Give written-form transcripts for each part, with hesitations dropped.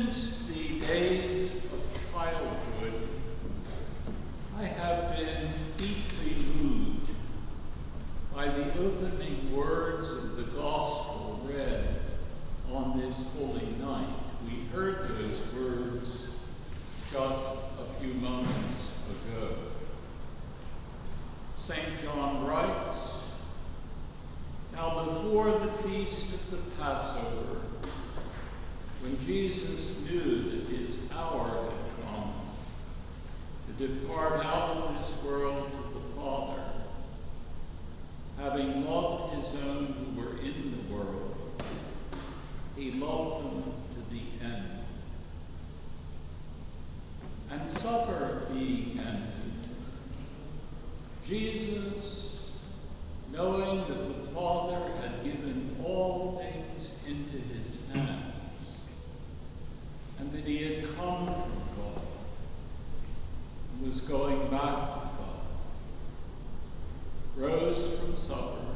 Since the days of childhood, I have been deeply moved by the opening words of the gospel read on this holy night. We heard those words just a few moments ago. St. John writes, "Now before the feast of the Passover, when Jesus knew that his hour had come to depart out of this world to the Father, having loved his own who were in the world, he loved them to the end. And supper being ended, Jesus, knowing that the Father had given all things into his hands, and that he had come from God and was going back to God, rose from supper,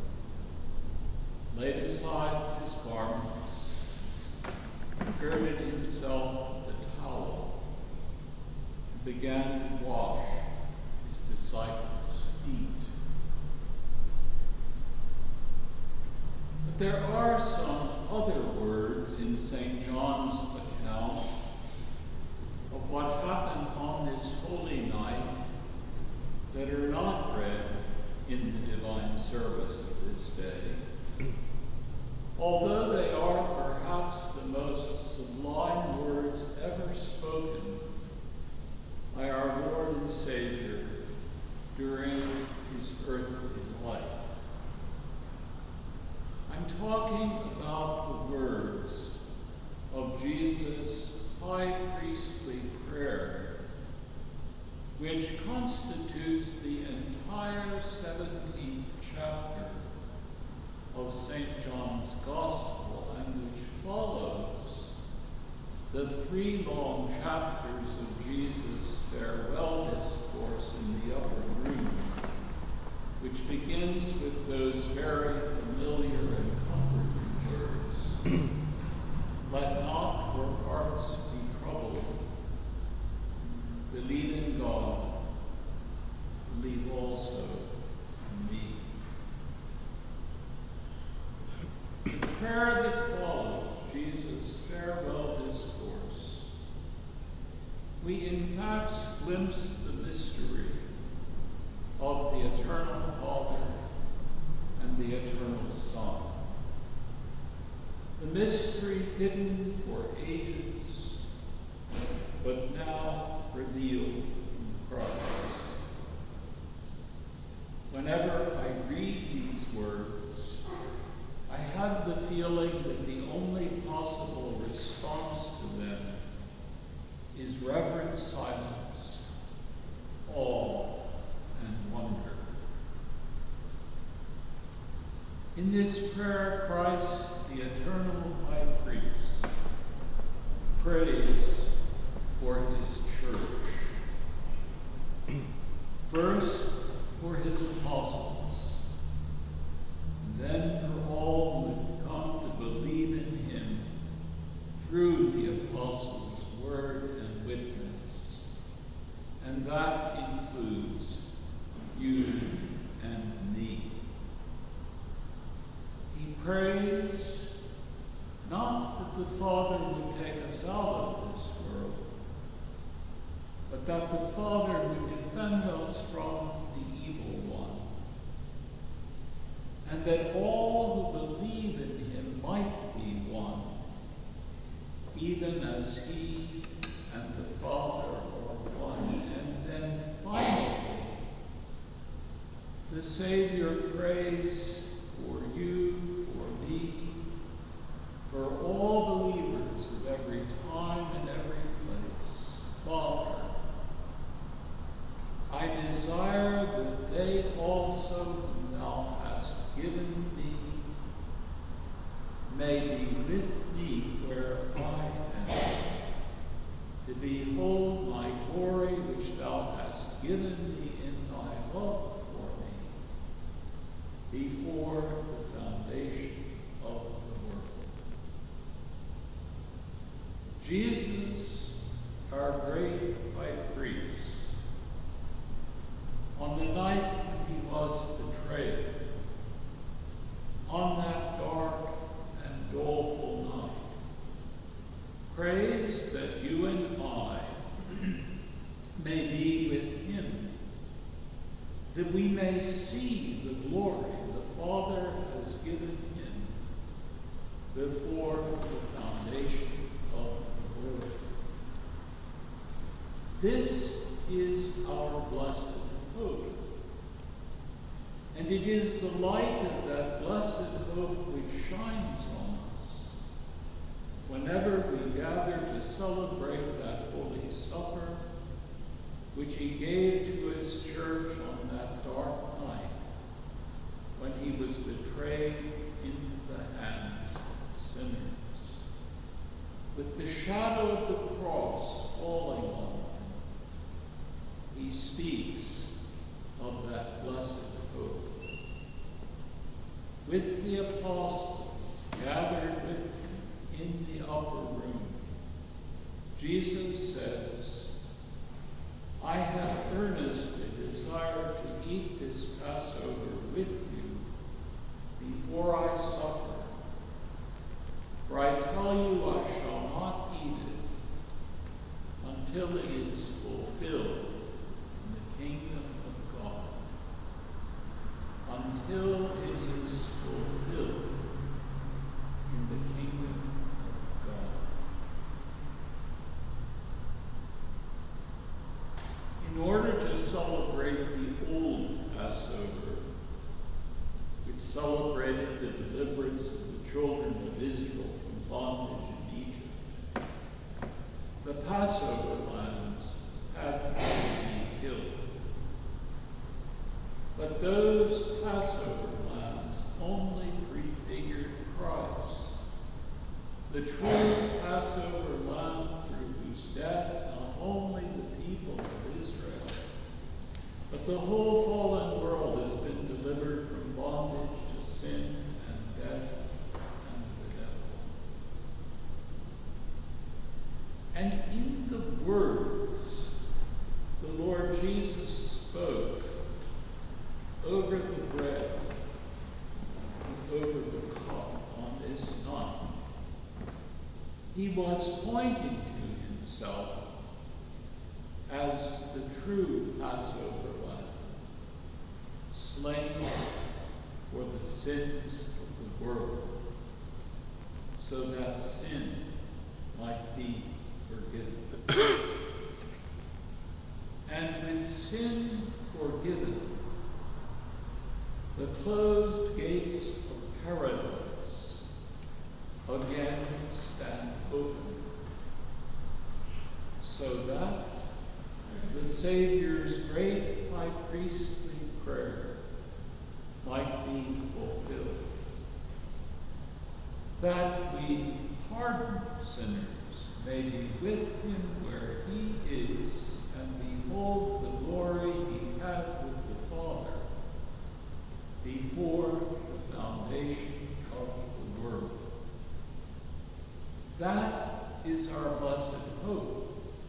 laid aside his garments, girded himself with a towel, and began to wash his disciples' feet." But there are some other words in St. John's account of what happened on this holy night that are not read in the divine service of this day, although they are perhaps the most sublime words ever spoken by our Lord and Savior during his earthly life. I'm talking about the words of Jesus' high priestly prayer, which constitutes the entire 17th chapter of St. John's Gospel, and which follows the 3 long chapters of Jesus' farewell discourse in the upper room, which begins with those very familiar and comforting words, "Let not your hearts be troubled. Believe in God. Believe also in me." The prayer that follows Jesus' farewell discourse, we in fact glimpse the mystery of the eternal Father and the eternal Son. The mystery hidden for ages, but now revealed in Christ. Whenever I read these words, I have the feeling that the only possible response to them is reverent silence, awe, and wonder. In this prayer, Christ, the eternal high priest, prays for his church. First, for his apostles, and then for all who have come to believe in him through the apostles' word and witness, and that includes you and me. He prays not that the Father would take us out of this world, but that the Father would defend us from the evil one, and that all who believe in him might be one, even as he and the Father are one. And then finally, the Savior prays for you, for me, for all believers of every time and every place. Father, I desire that they also whom thou hast given me may be with me where I am, to behold my glory which thou hast given me in thy love for me before the foundation of the world. see the glory the Father has given him before the foundation of the world. This is our blessed hope. And it is the light of that blessed hope which shines on us whenever we gather to celebrate that Holy Supper, which he gave to his church on that dark night when he was betrayed into the hands of sinners. With the shadow of the cross falling on him, he speaks of that blessed hope. With the apostles gathered with him in the upper room, Jesus says, I have earnestly desired to eat this Passover with you before I suffer. For I tell you, I shall not eat it until it is fulfilled in the kingdom of God. Until it is fulfilled in the kingdom of God. In order to celebrate the old Passover, which celebrated the deliverance of the children of Israel from bondage in Egypt, the Passover lambs had to be killed. But those Passover lambs only prefigured Christ, the true Passover lamb through whose death not only the people of Israel, but the whole fallen world has been delivered from bondage to sin and death and the devil. And in the words the Lord Jesus spoke over the bread and over the cup on this night, he was pointing to himself as the true Passover lamb, slain for the sins of the world, so that sin might be forgiven. And with sin forgiven, the closed gates of paradise again stand open, so that the Savior's great high priestly prayer might be fulfilled, that we hardened sinners may be with him where he is and behold the glory he had with the Father before the foundation of the world. That is our blessed hope.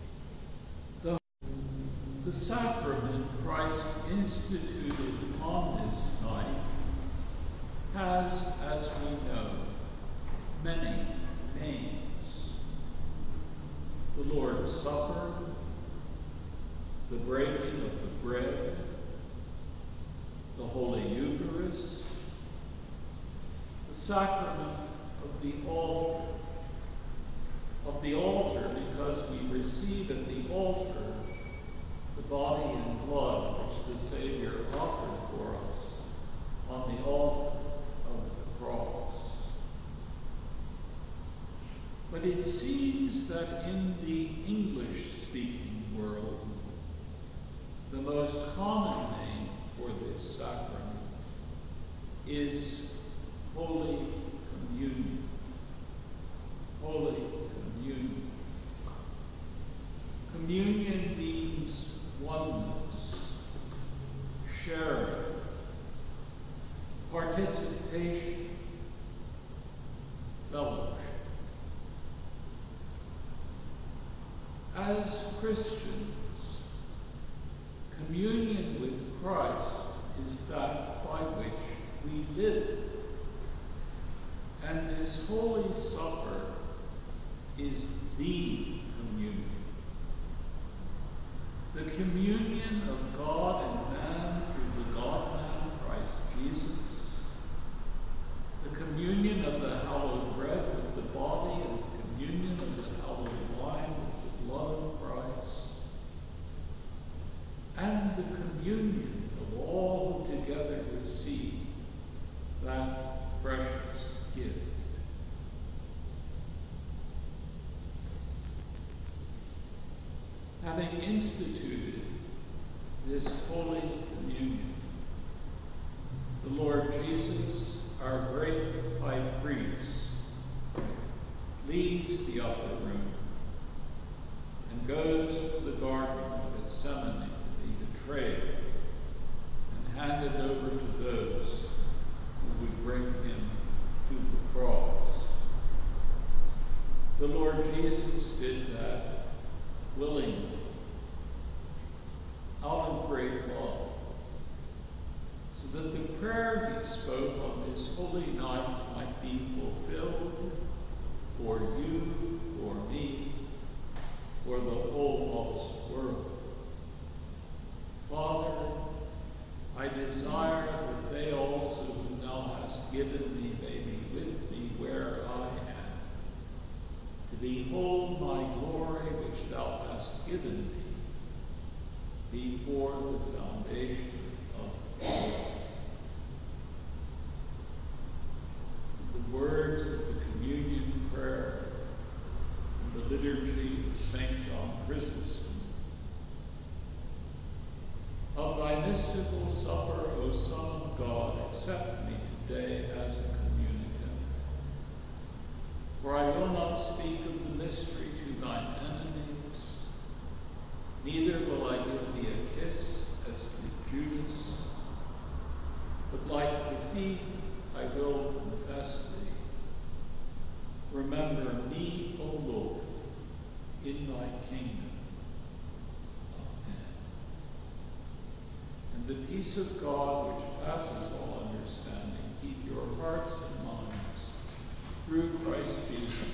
The sacrament Christ instituted on this night has, as we know, many names. The Lord's Supper, the breaking of the bread, the Holy Eucharist, the sacrament of the altar, because we receive at the altar the body and blood which the Savior offered for us on the altar of the cross. But it seems that in the English-speaking world, the most common name for this sacrament is Holy Communion. Holy Communion. Communion means oneness, sharing, participation, fellowship. As Christians, communion with Christ is that by which we live. And this Holy Supper is the communion. The communion of God and man through the God-man instituted this Holy Communion. The Lord Jesus, our great high priest, leaves the upper room and goes to the Garden of Gethsemane to be betrayed and handed over to those who would bring him to the cross. The Lord Jesus did that willingly, out of great love, so that the prayer he spoke on this holy night might be fulfilled for you, for me, for the whole lost world. Father, I desire that they also whom thou hast given me may be with me where I am, to behold my glory which thou hast given me before the foundation of the world. The words of the communion prayer in the liturgy of St. John Chrysostom. Of thy mystical supper, O Son of God, accept me today as a communicant. For I will not speak of the mystery to thine enemies, neither will I give thee a kiss as to Judas, but like the thief I will confess thee. Remember me, O Lord, in thy kingdom. Amen. And the peace of God, which passes all understanding, keep your hearts and minds through Christ Jesus